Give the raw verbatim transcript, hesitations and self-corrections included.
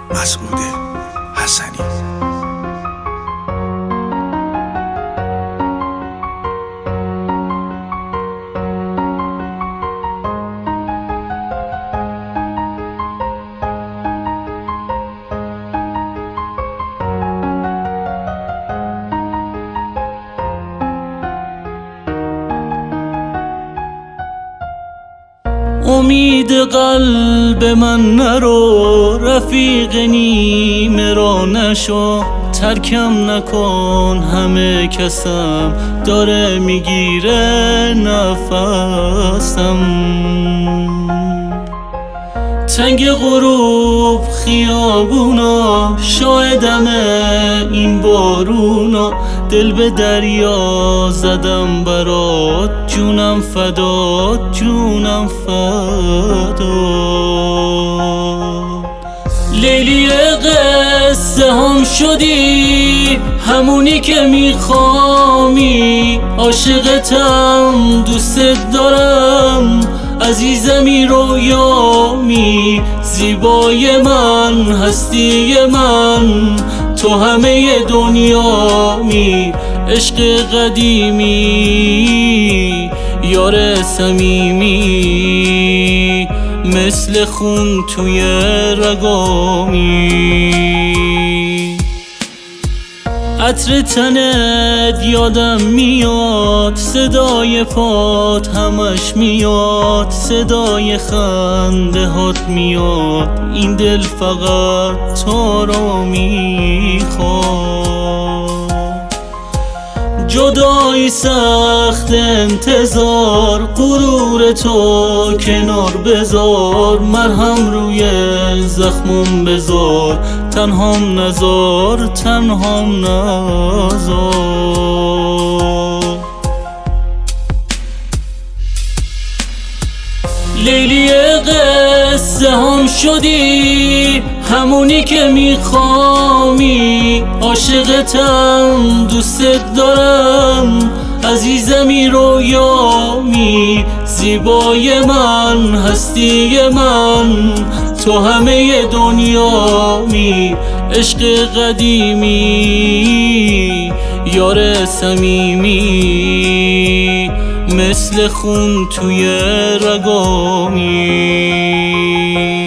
مسعود حسنی. امید قلب من نرو، رفیق نیمه را نشو، ترکم نکن همه کسم داره میگیره نفسم. تنگ غروب خیابونا، شاهدم این بارونا، دل به دریا زدم برات، جونم فدات جونم فدات. لیلی قصه هم شدی، همونی که میخوامی، عاشقتم دوست دارم، عزیزمی رویامی، زیبای من هستی من، تو همه دنیامی، عشق قدیمی یار صمیمی، مثل خون توی رگامی. عطر تنت یادم میاد، صدای پات همش میاد، صدای خنده هات میاد، این دل فقط تو رو میخواد. جدایی سخت انتظار، غرور تو کنار بذار، مرهم روی زخمم بذار، تنهام نذار تنهام نذار. لیلی قصه هم شدی، همونی که میخوامی، عاشقتم دوست دارم، عزیزمی رویامی، زیبای من هستی من، تو همه دنیامی، عشق قدیمی یار صمیمی، مثل خون توی رگامی.